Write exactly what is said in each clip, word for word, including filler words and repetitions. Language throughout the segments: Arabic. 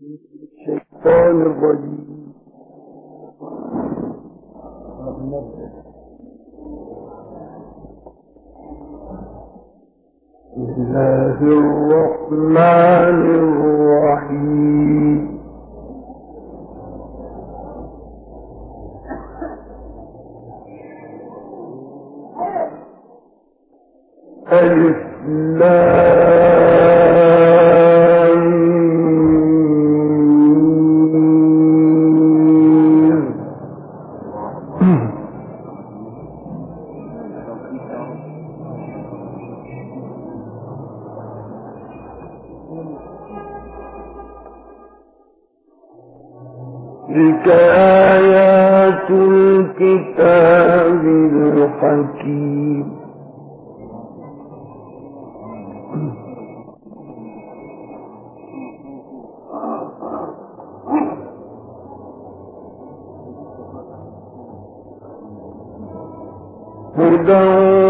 الشيطان الرجيم. بسم الله الرحمن الرحيم. ألف لام تلك آيات الكتاب الحكيم. هدى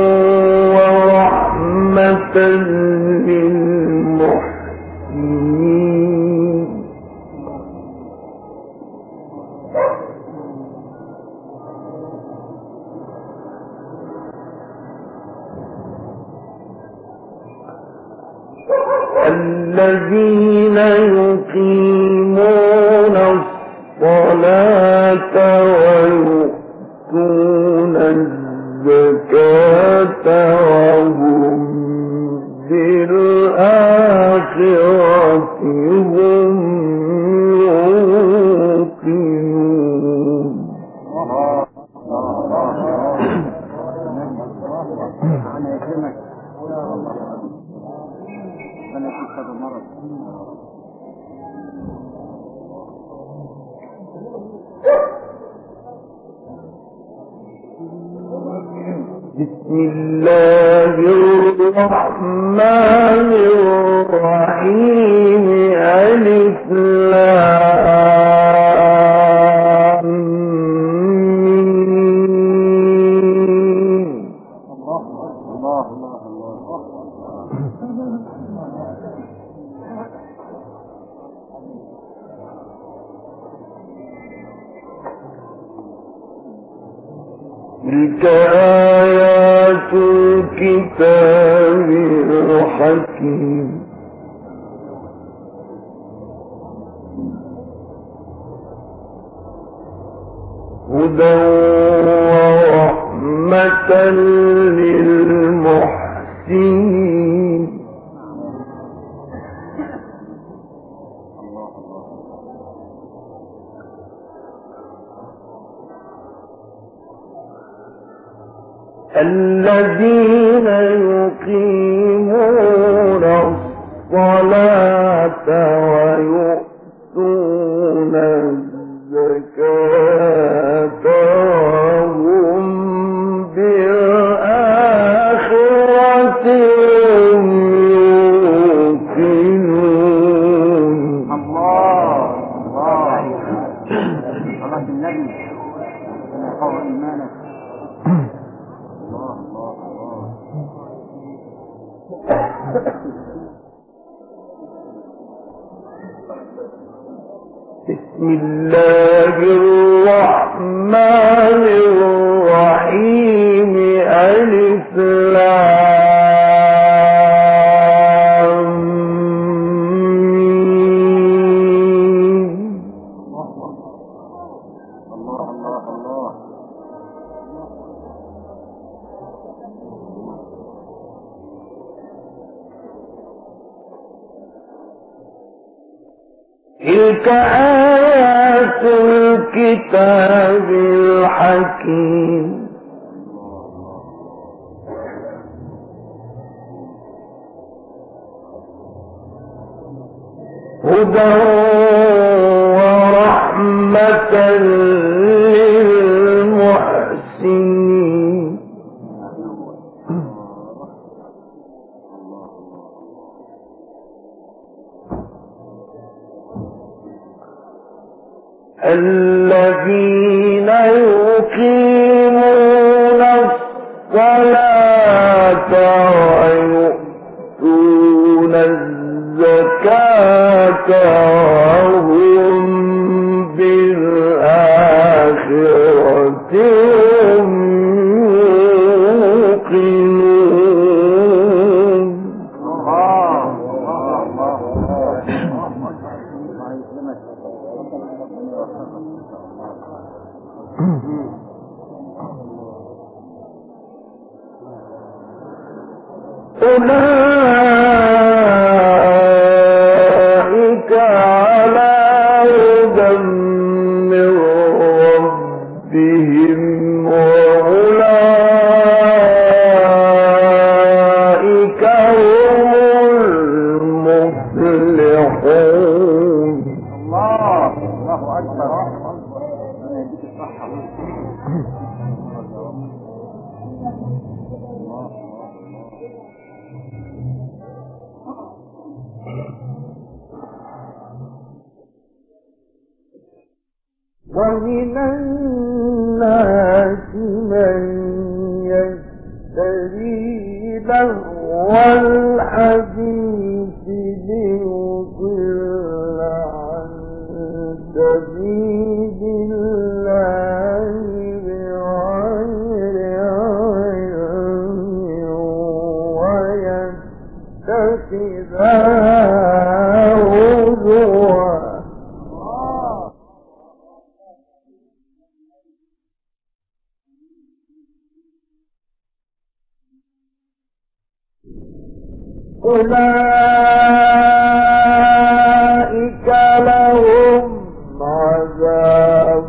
ورحمة للمحسنين. الذين يقيمون الصلاة ويؤتون الزكاة وهم بالآخرة هم يوقنون. بسم الله الرحمن الرحيم. ألف لام ميم. الله الله الله. تلك آيات الكتاب الحكيم. هدى ورحمة للمحسنين. الذين يقيمون الصلاة ويؤتون الزكاة وهم بالآخرة هم يوقنون. الله الله صلاة النبي قول إيمانك. بسم الله الرحمن الرحيم. ألف لام ميم. الله الله الله. تلك آيات الكتاب الحكيم. هدى ورحمة للمحسنين. الذين يقيمون الصلاة ويؤتون الزكاة وهم أولئك على هدى من ربهم وأولئك هم المفلحون. الله الله أكبر. ومن الناس من يشتري لهو الحديث ليضل عن سبيل الله بغير علم ويتخذها هزوا. أولئك لهم عذاب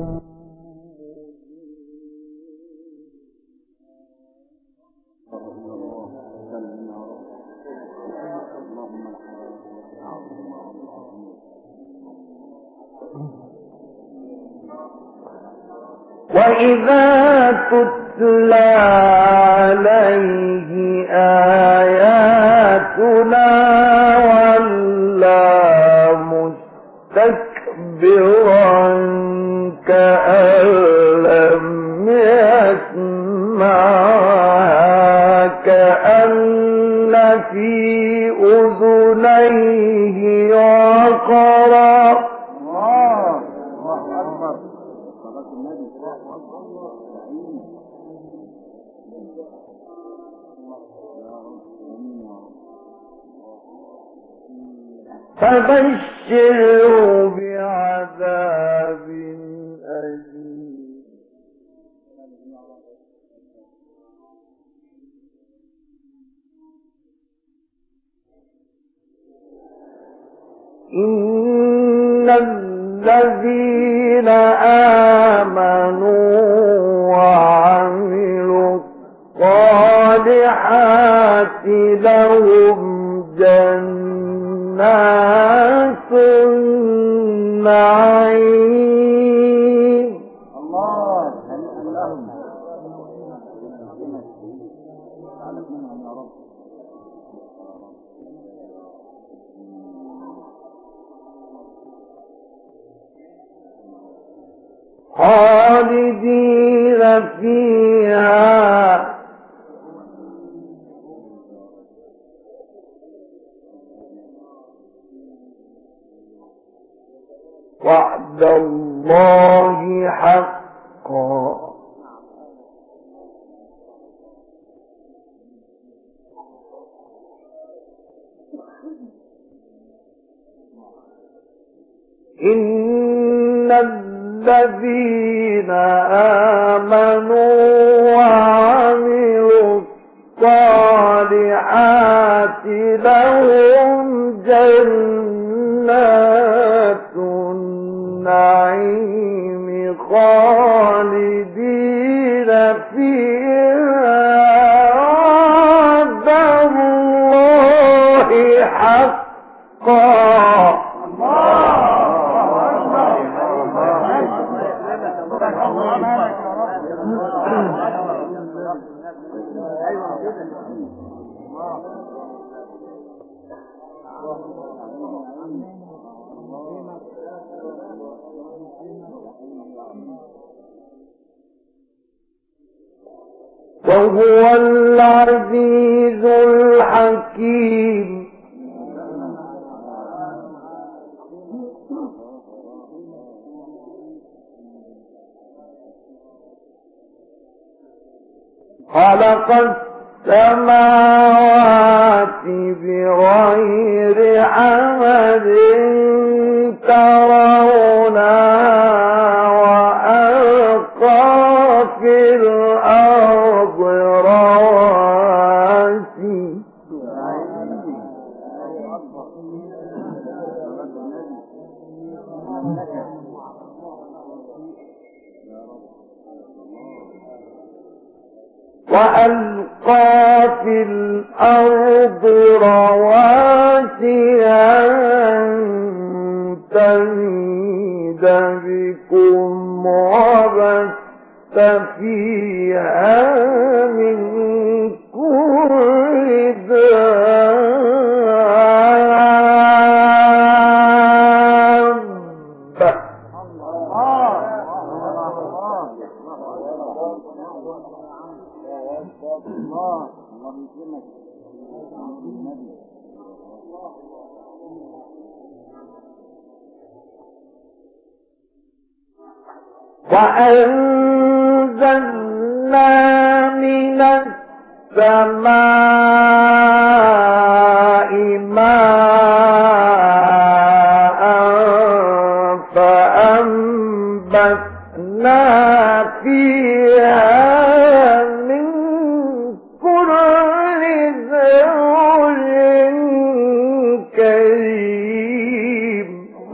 وإذا تتلى عليه آياتنا ولى مستكبرا كأن لم يسمعها كأن في أذنيه وقرا. فبشره بعذاب أليم. إن الذين آمنوا وعملوا الصالحات لهم جنات النعيم. الله خالدين فيها وعد الله حقا. إن الذين آمنوا وعملوا الصالحات لهم جنات النعيم خالدين فيها وعد الله حقا. وهو العزيز الحكيم. خلق السماوات بغير عمد ترونها وألقى في الأرض رواسي وألقى في الأرض رواسي أن تميد بكم وبث فيها من كل دابة وأنزلنا من السماء ماء فأنبتنا فيها من كل زوج كريم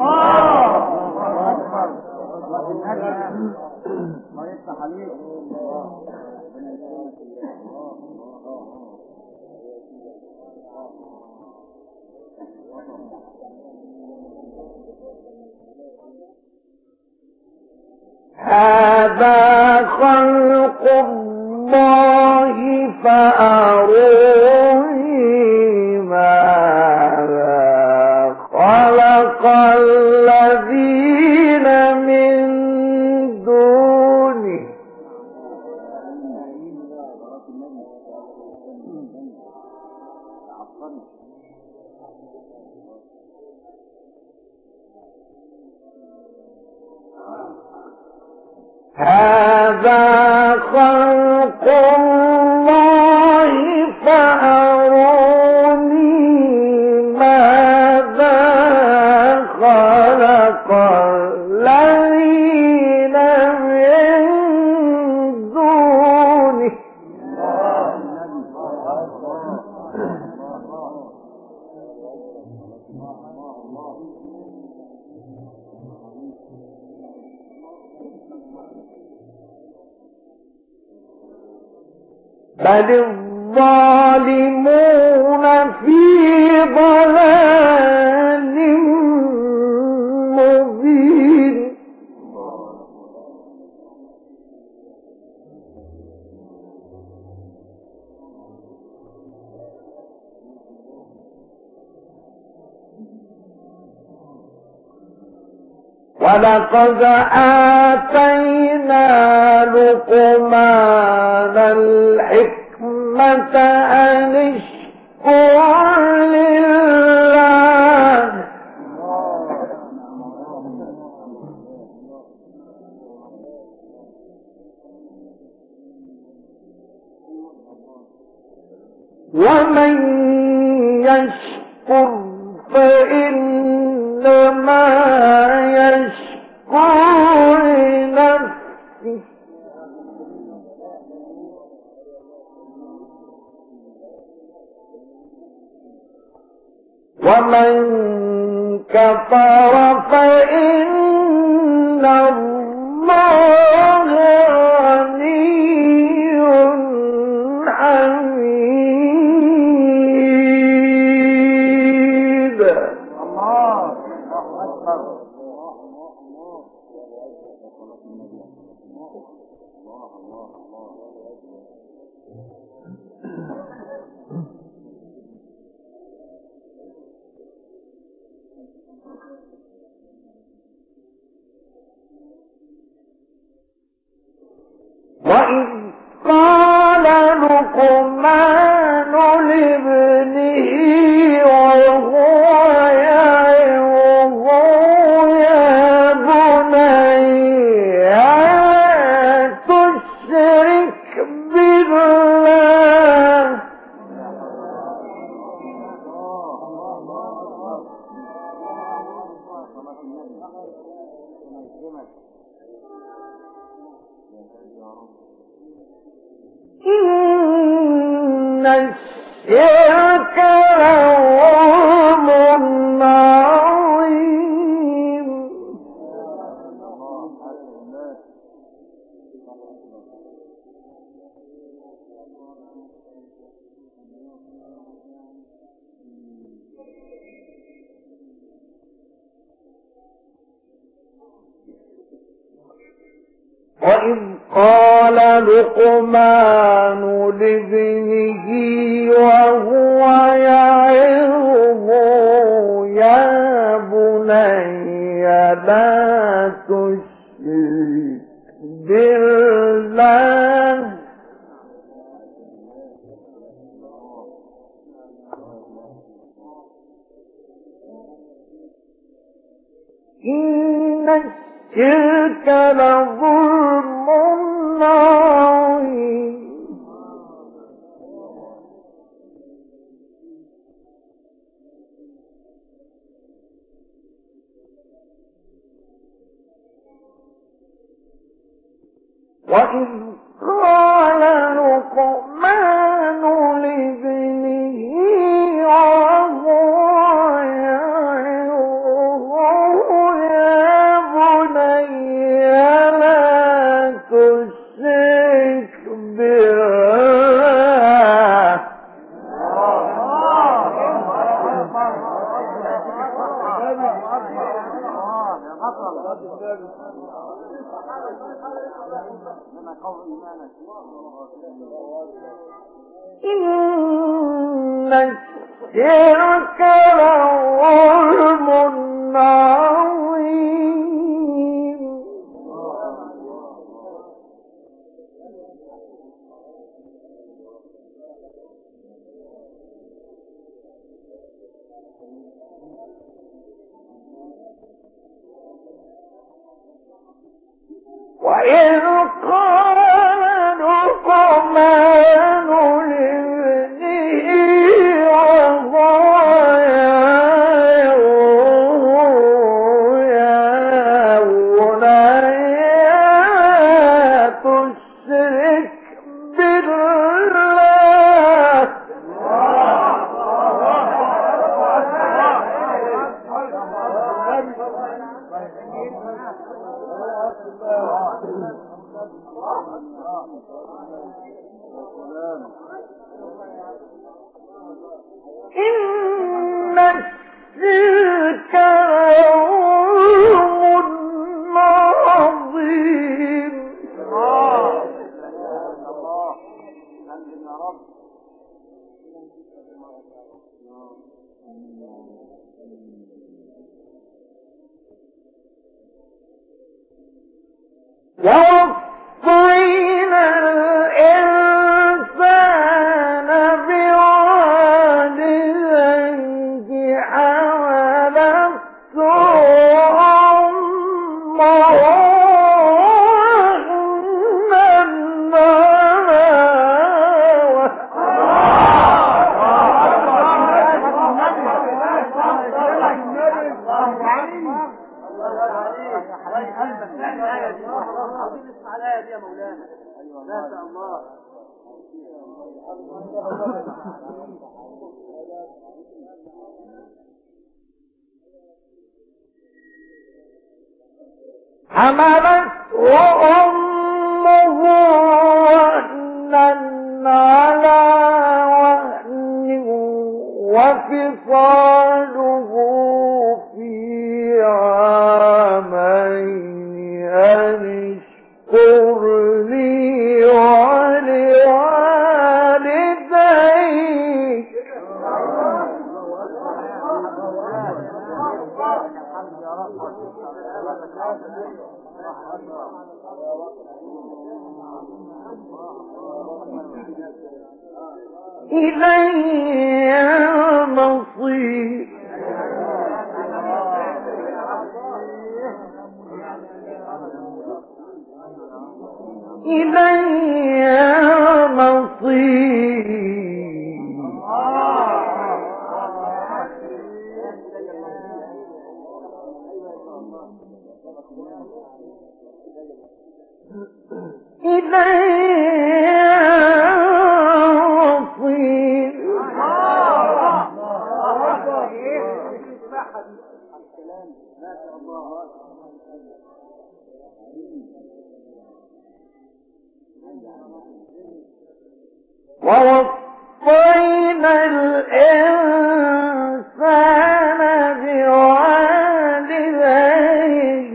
هذا خلق الله فأروني ماذا خلق الذين من دونه هذا خلق الله فأروني ماذا خلق الذين من دونه بل الظالمون في ضلال مبين ولقد آتينا لقمان الحكمة أن اشكر لله ومن يشكر فإنما يشكر لنفسه ومن كفر فإن الله غني حميد. الله أكبر. وإذ قال لقمان لابنه وهو يعظه يا بني لا تشرك بالله إن الشرك لظلم عظيم وإذ قال لقمان لابنه وهو يعظه يا بني لا تشرك بالله إن الشرك لظلم عظيم وإذ قال لقمان لابنه وهو يعظه يا بني لا تشرك بالله إن الشرك لظلم عظيم وإذ قال لقمان لابنه وهو يعظه يا بني لا تشرك بالله إن الشرك لظلم عظيم ووصينا الإنسان بوالديه حملته أمه وهنا حملته أمه وهنا على وهن وفصاله في عامين أن اشكر لي ولوالديك إلي المصير إلي المصير ووصينا الإنسان بوالديه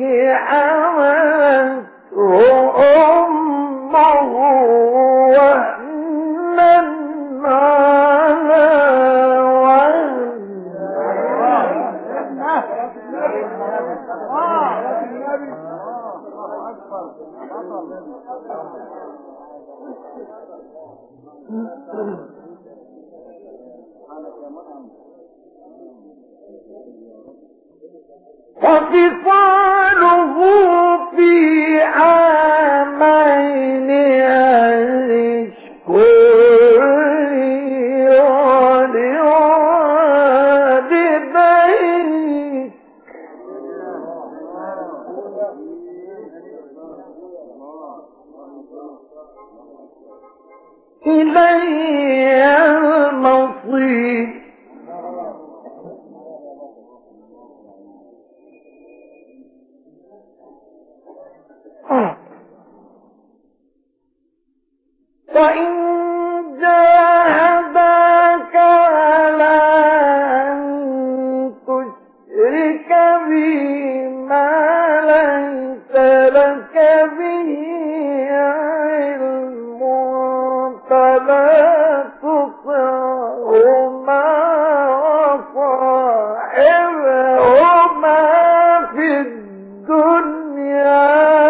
حملته أمه وهنا على وهن وفصاله في عامين أن اشكر لي ولوالديك إلي المصير. وإن جاهداك على أن تشرك بي ما ليس لك به علم فلا تطعهما وصاحبهما في الدنيا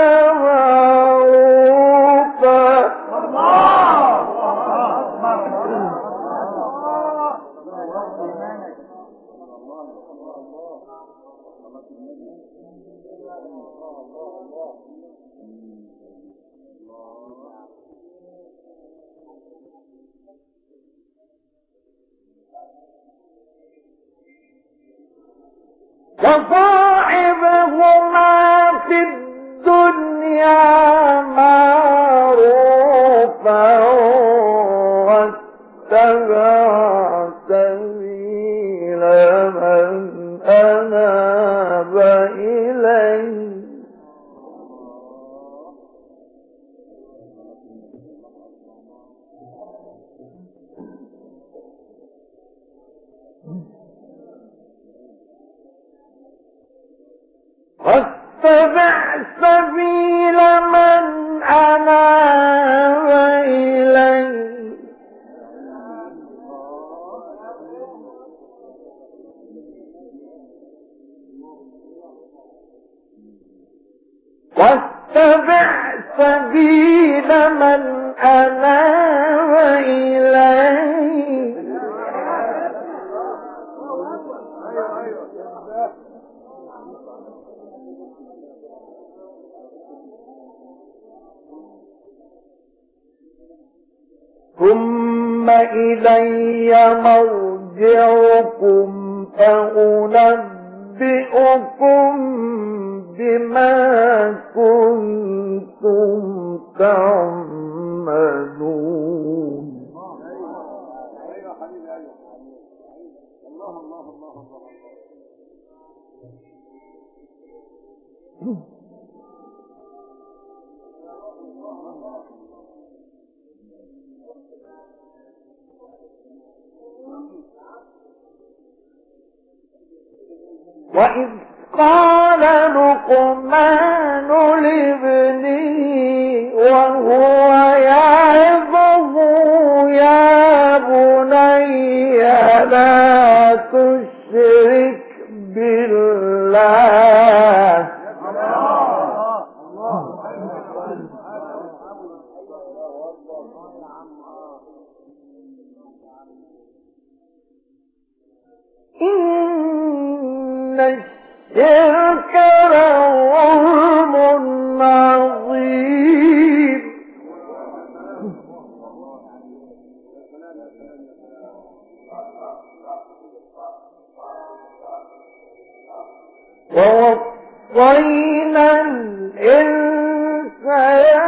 وصاحبهما في الدنيا معروفا واتبع سبيل من أناب إليه واتبع سبيل من أناب إليه واتبع سبيل من أناب إليه ثم إلي مرجعكم فأنبئكم بما كنتم تعملون. وإذ قال لقمان لابنه وهو يعظه يا بني لا تشرك بالله إن الشرك لظلم عظيم. ووصينا الإنسان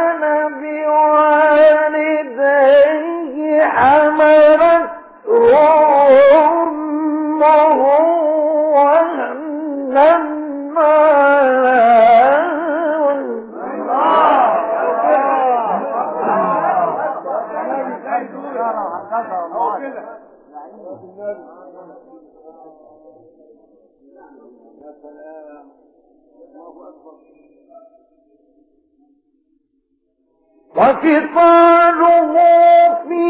وفصاله في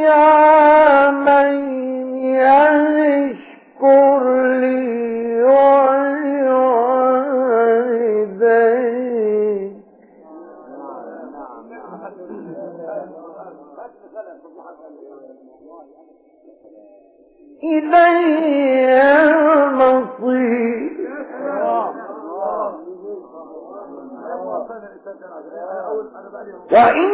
عامين يشكر لي والديه إلي المصير وإن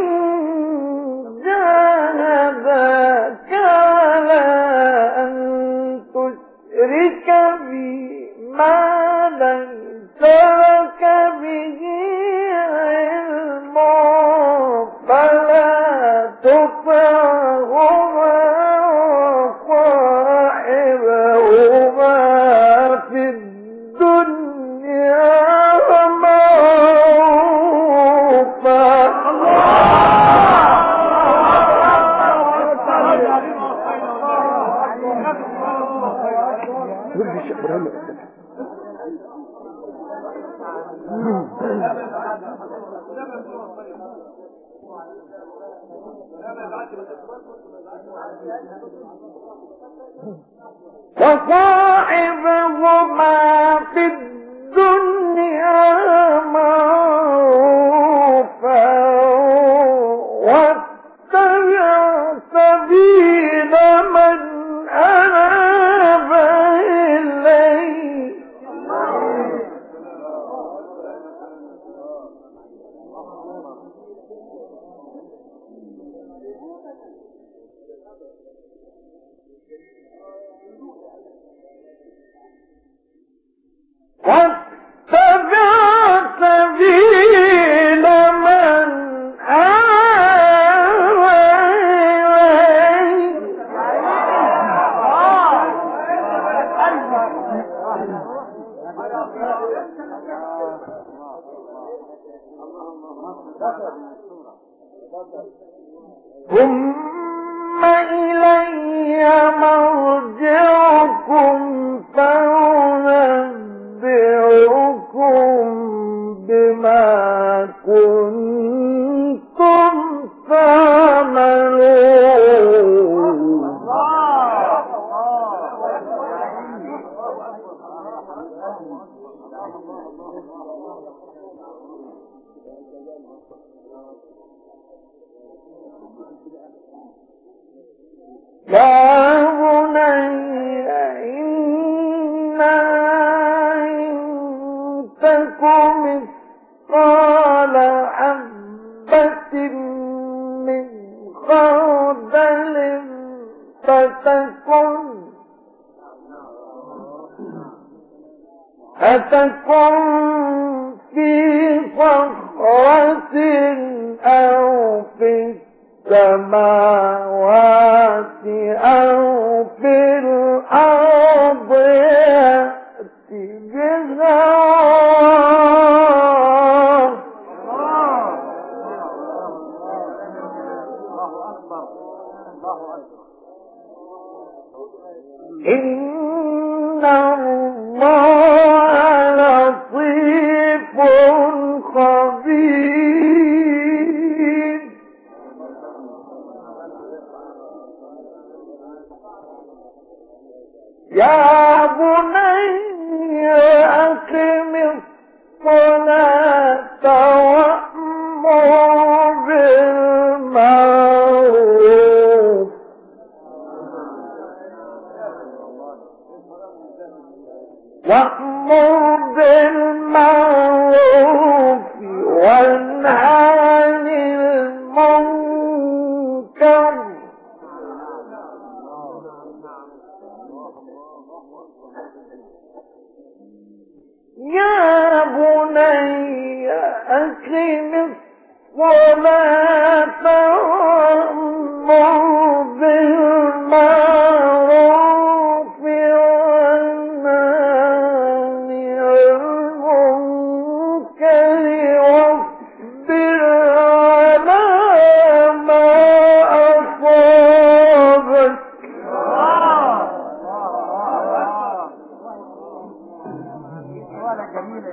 جاهداك على أن تشرك بي ما ليس لك به علم فلا تطعهما وصاحبهما في الدنيا وصاحبهما في الدنيا معروفا واتبع سبيل من أناب إليه واتبع سبيل من أناب إليه ثم إلي مرجعكم فأنبئكم بما كنتم تعملون يا بني إنا إن تكن مثقال حبة من خردل فتكن فتكن في صخرة أو في السماوات أو في الأرض يأت بها إن الله لطيف خبير يا بني أقم الصلاة وأمر بالمعروف وأمر بالمعروف وانهى عن المنكر يا بني أقم الصلاة وأمر بالمعروف وانهى عن المنكر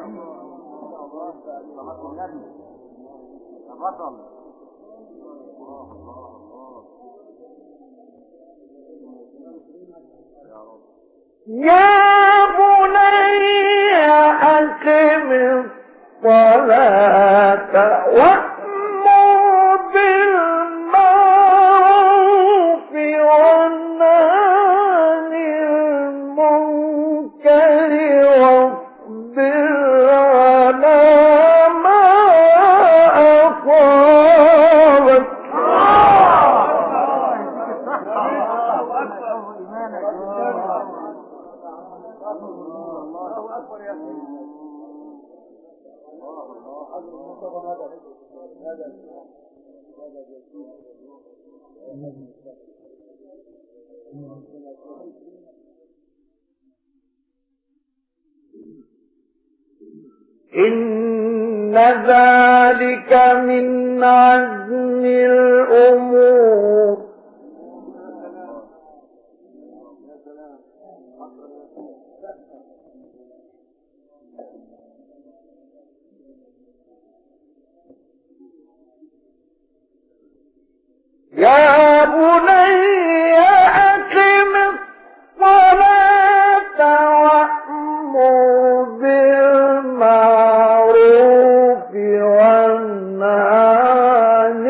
يا بني أقم الصلاة وأمر بالمعروف والنهي عن المنكر واصبر على ما أصابك. إن ذلك من عزم الأمور. يا بني أقم الصلاة وأمر بالمعروف والنهي عن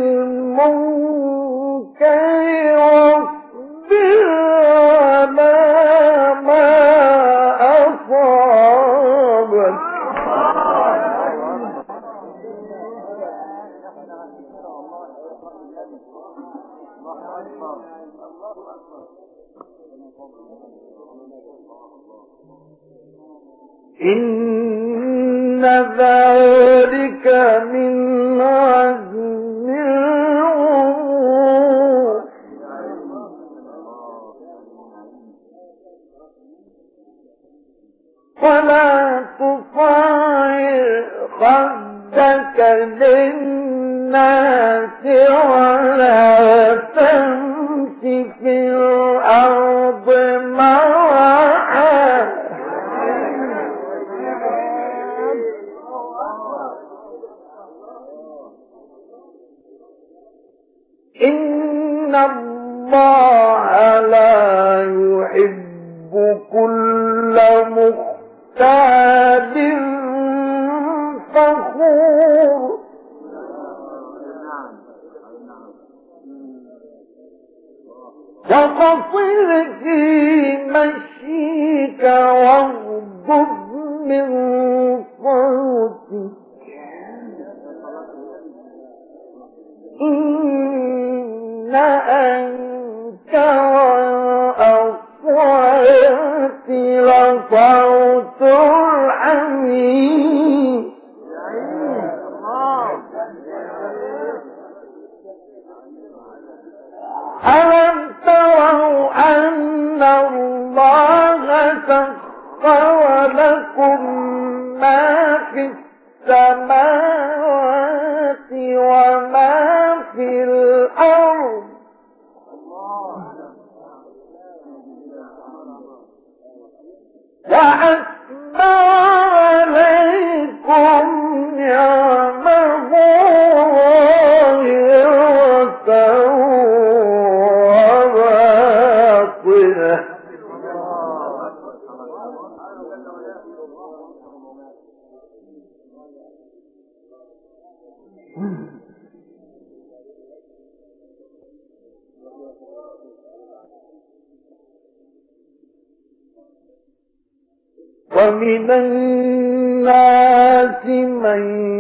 المنكر واصبر على ما أصابك. إن ذلك من عزم الأمور. ولا تصعر خدك للناس ولا تمش في الأرض مرحا. إن الله لا يحب كل مختال فخور. وقصر في مشيك واغضض من صوتك. إن أنكر الأصوات لصوت الحمير. ألم تروا أن الله سخر لكم ما في السماوات وما في الأرض وأسبغ عليكم نعمه ظاهرة وباطنة. ومن الناس من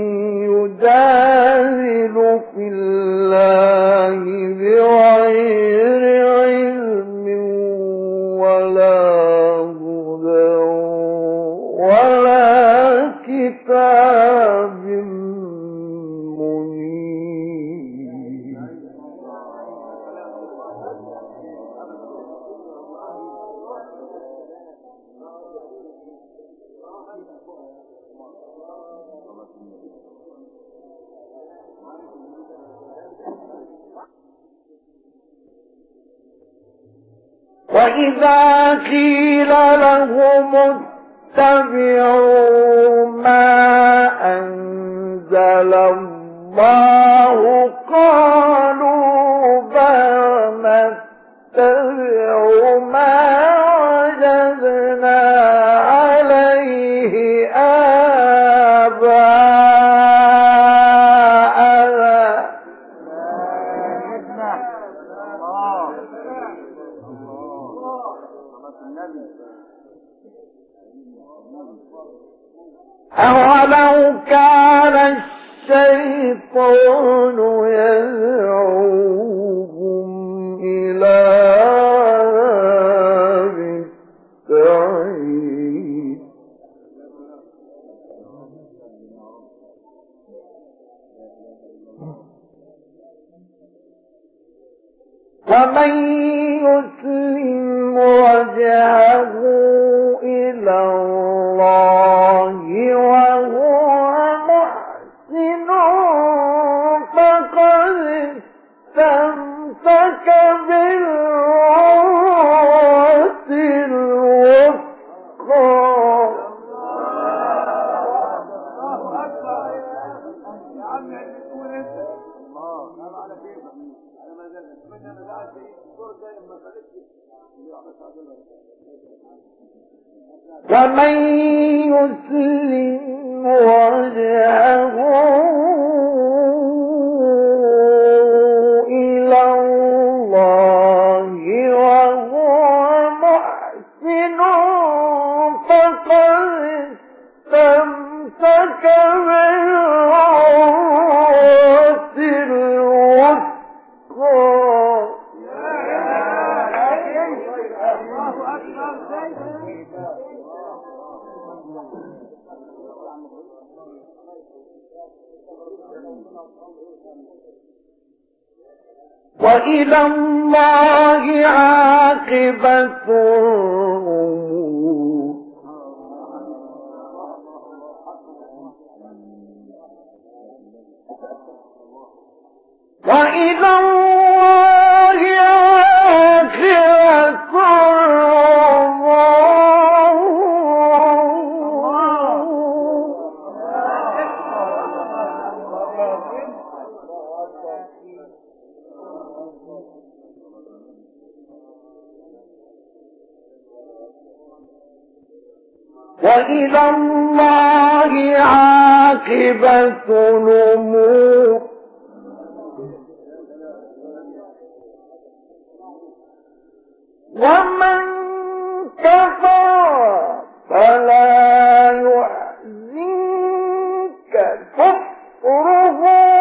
يجادل في الله بغير علم ولا هدى ولا كتاب منير. وإذا قيل لهم اتبعوا ما أنزل الله قالوا بل نتبع ما وجدنا عليه آباءنا. أولو كان الشيطان يدعوهم إلى عذاب السعير. ومن يسلم وجهه إلى الله وهو محسن فقد استمسك بالعروة الوثقى. ومن يسلم وجهه إلى الله وهو محسن فقد استمسك بالعروة الوثقى. وإلى الله عاقبة الأمور. وإلى الله عاقبة وإلى الله عاقبة الأمور. ومن كفر فلا يحزنك كفره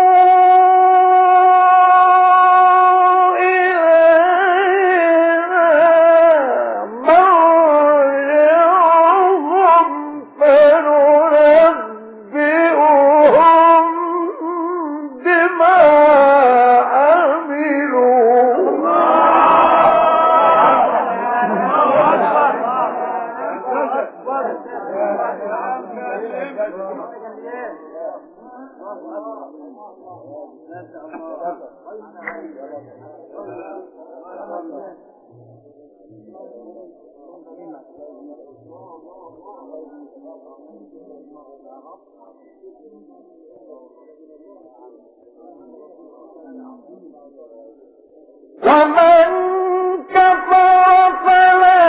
ومن كفر فلا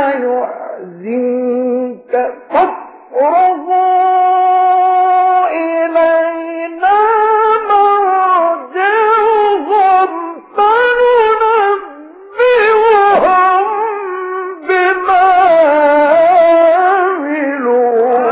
يحزنك كفره إلينا مرجعهم فننبئهم بما عملوا.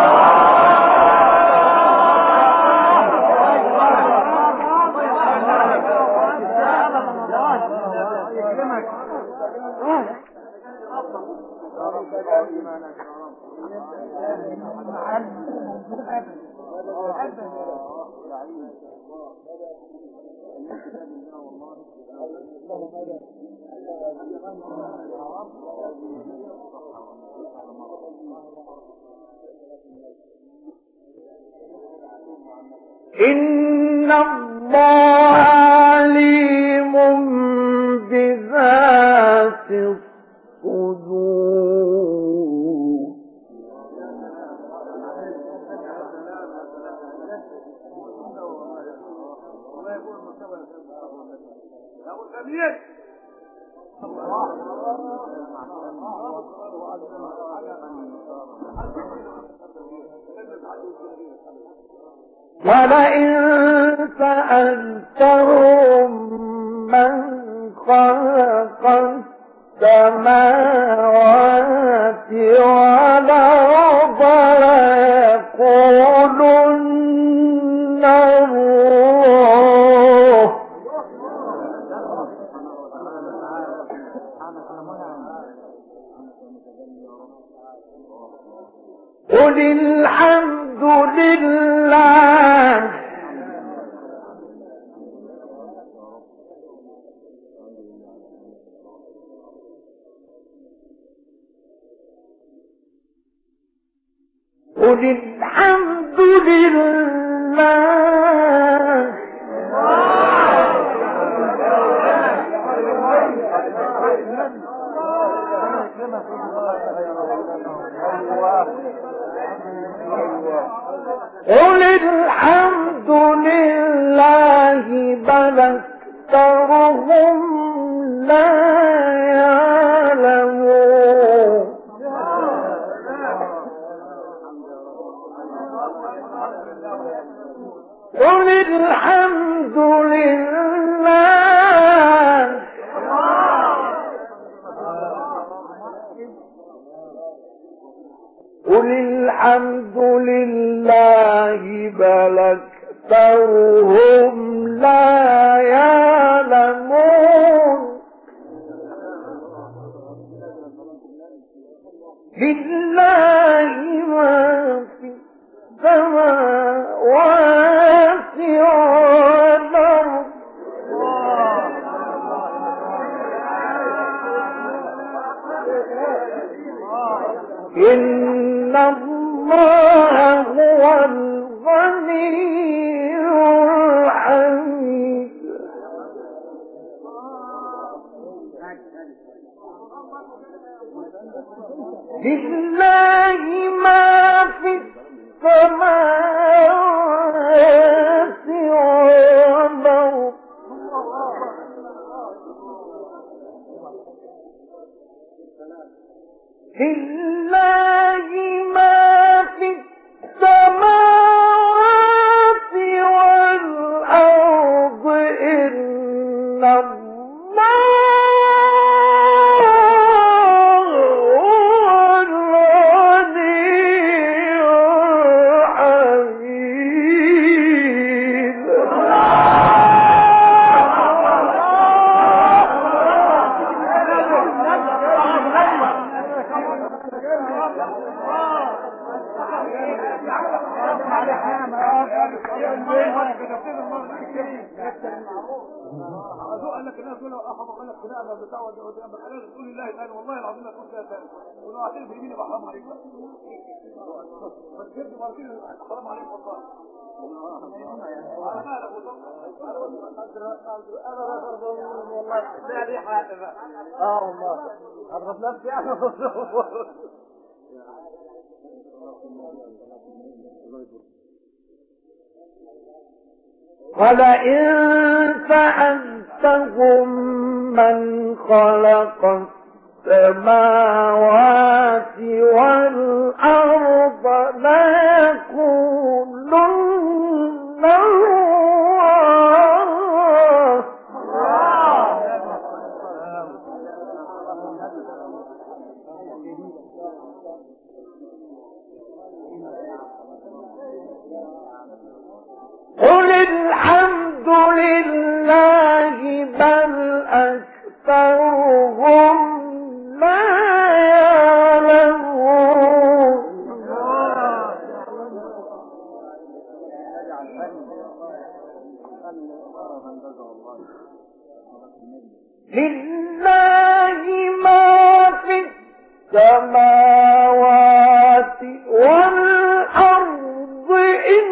إن الله عليم بذات الصدور. ولئن سألتهم من خلق السماوات والأرض ليقولن الله قل الحمد لله قل الحمد لله قل الحمد لله بل أكثرهم لا يعلمون قل الحمد لله قل الحمد لله بل أكثرهم لا يعلمون لله ما في السماوات والأرض إن الله هو الغني الحميد لله ما في السماوات والأرض لله ما في السماوات والأرض إن الله قال لك الناس دول اخذوا قال لك خلافه بتاع وده قال رسول الله ثاني والله العظيم لا تقول كده ثاني ولو اعترف بيميني بحرام عليك بس كده ماركين حرام عليك والله انا مالك والله لا لي حاجه بقى اه والله اضرب نفسي انا ولئن سألتهم من خلق السماوات والأرض ليقولن الله قل الحمد لله بل أكثرهم لا يعلمون لله ما في السماوات والأرض إن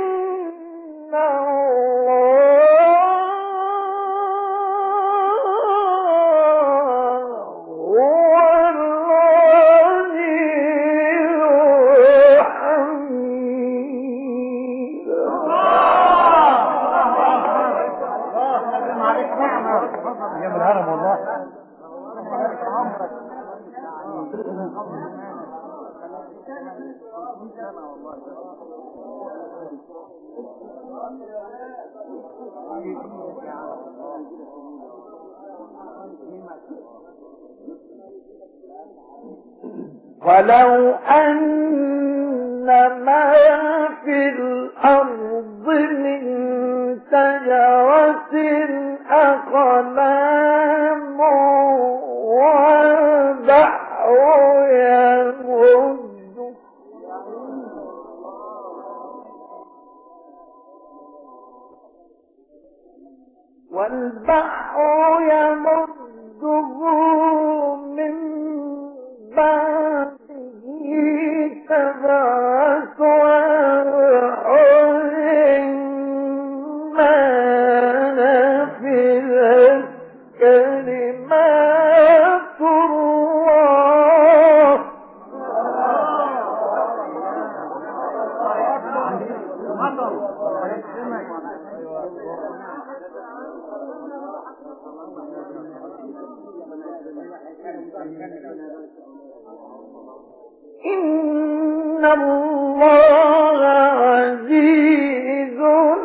ولو أن ما في الأرض من شجرة أقلام والبحر يمده والبحر يمده من بعده سبعة أبحر ما نفذت كلمات الله إن الله عزيز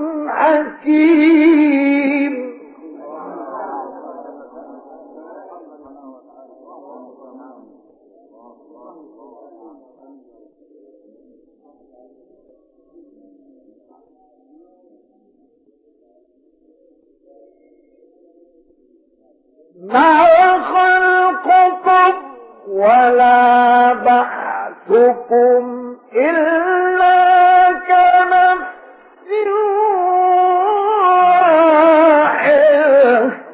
حكيم. ما خلقكم ولا بعثكم إلا كنفس واحدة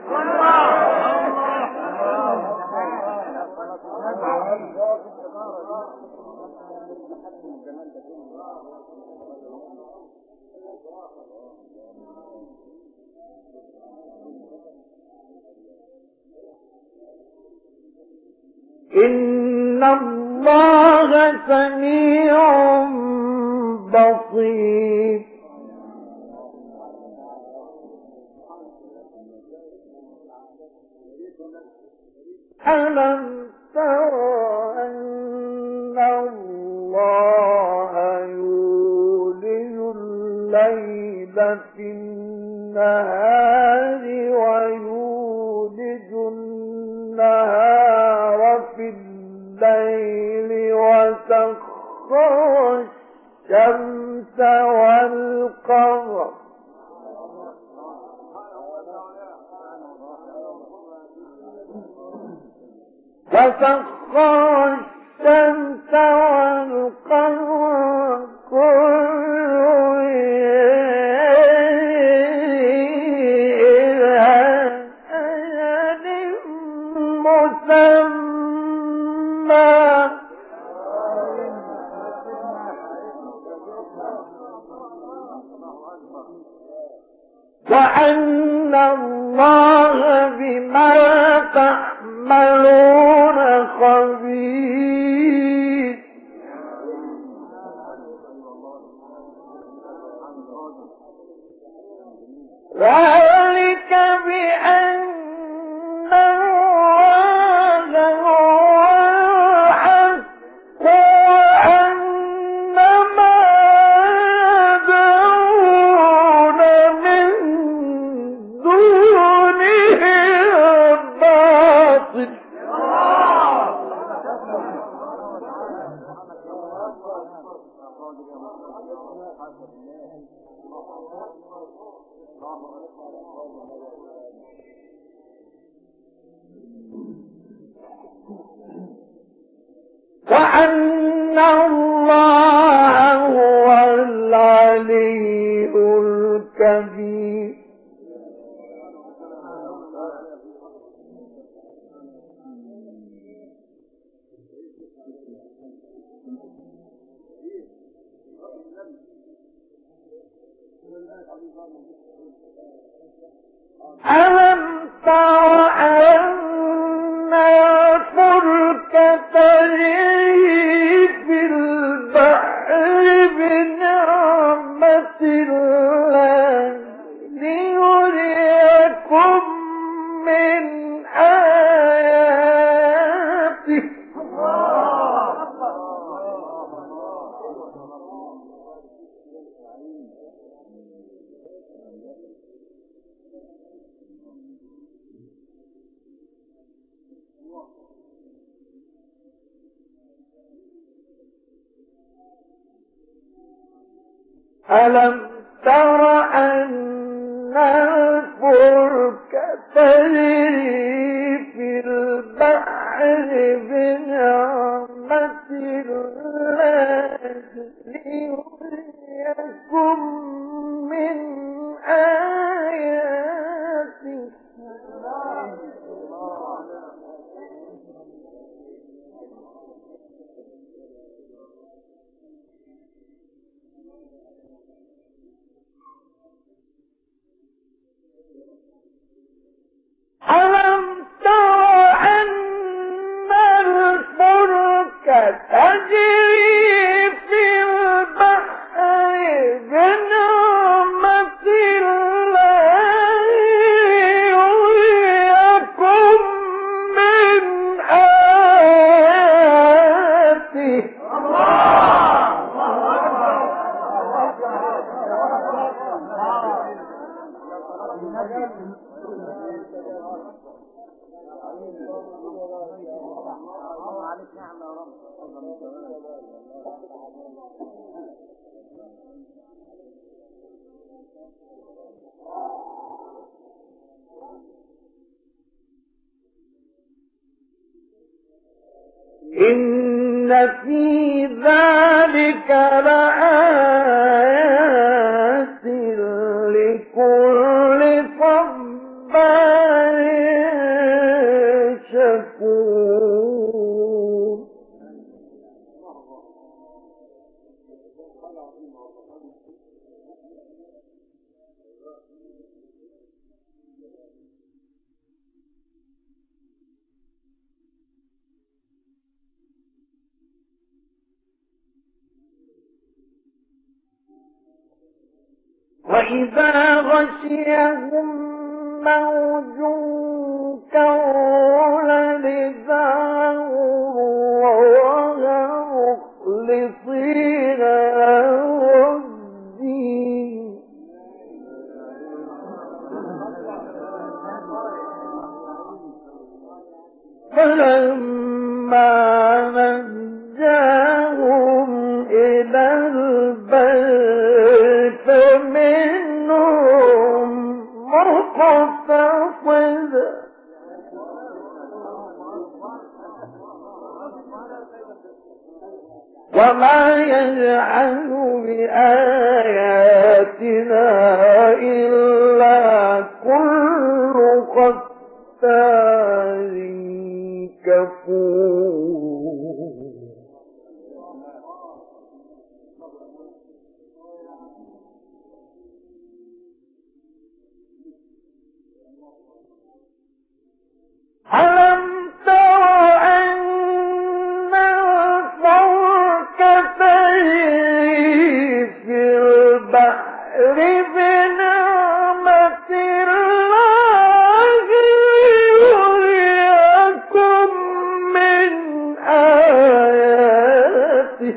إن الله سميع بصير. ألم تر أن الله يولج الليل في النهار ويولج النهار في الليل وسخر الشمس والقمر وسخر الشمس والقمر كل إلى أجل مسمى وأن الله بما تعملون خبير. ذلك بأن الله هو الحق وأن ما يدعون من دونه الباطل. وأن الله هو العلي الكبير. ألم تر أن الفلك تجري في البحر بنعمة الله ليريكم من آياته ألم تر أن الفلك تجري في البحر بنعمة الله ليريكم من آياته ألم تر أن الفلك تجري في البحر بنعمة الله ليريكم من آياته إن في ذلك لآيات لكل صبار شكور وإذا غشيهم موج كالظلل دعوا الله مخلصين له الدين فلما نجاهم إلى البر فمنهم مقتصد وما يجعل بآياتنا إلا كل ختار كفور ألم تر أن الفلك تجري في البحر بنعمة الله ليريكم من آياته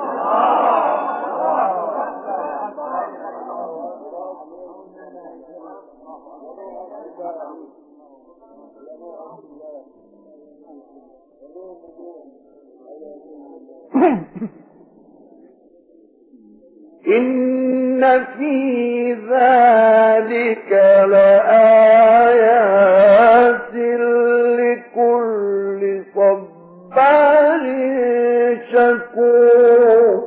إن في ذلك لآيات لكل صبار شكور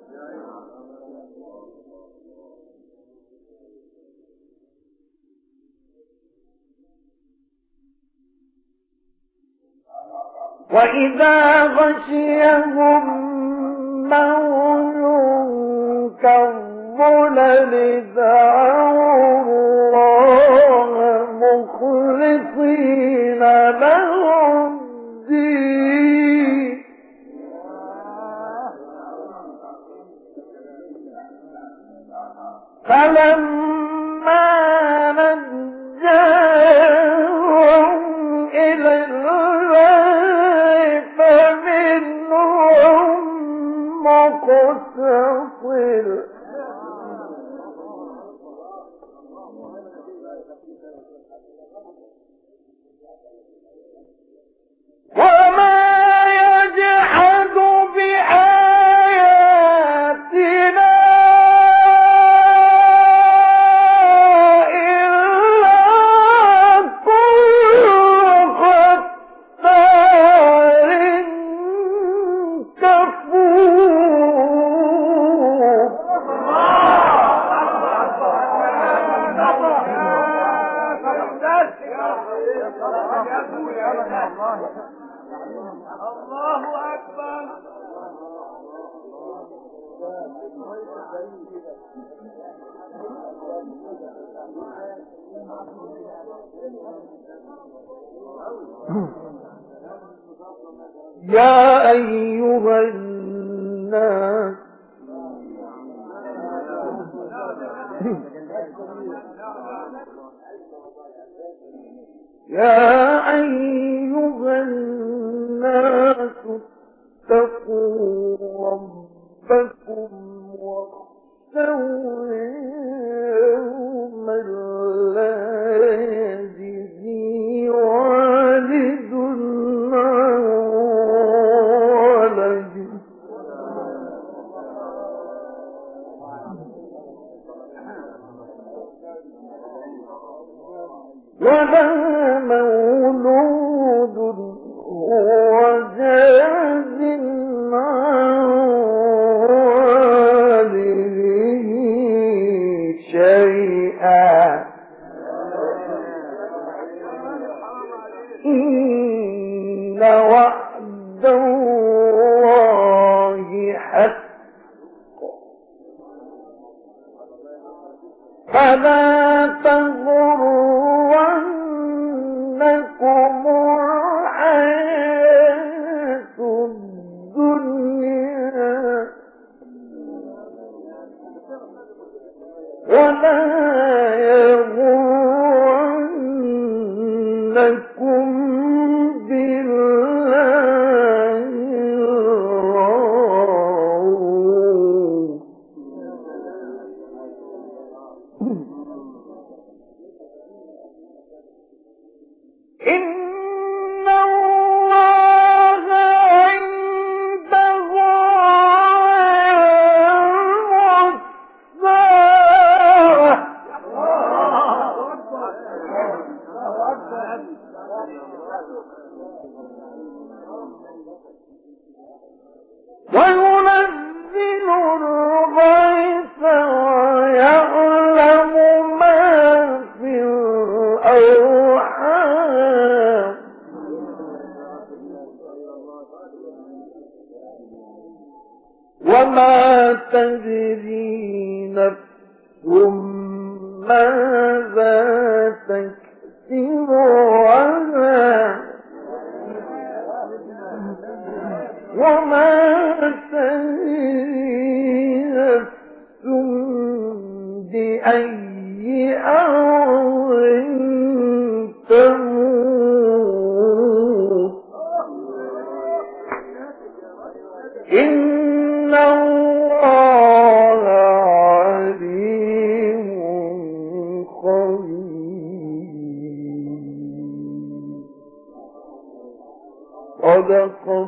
وإذا غشيهم موج كالظلل دعوا الله مخلصين له الدين فلما نجاهم إلى البر فمنهم مقتصد وما يجحد بآياتنا يا أيها الناس يا أيها الناس اتقوا ربكم واخشوا يوما لا يجزي والد عن ولده ولا مولود هو جاز عن والده شيئا إن وعد الله حق فلا تغرنكم الحياة الدنيا ولا يغرنكم بالله الغرور إن الله عنده علم الساعة وينزل الغيث ويعلم ما في الأرحام وما تدري نفس ماذا تكسب غدا وما تدري نفس بأي أرض تموت إن الله عليم خبير صدق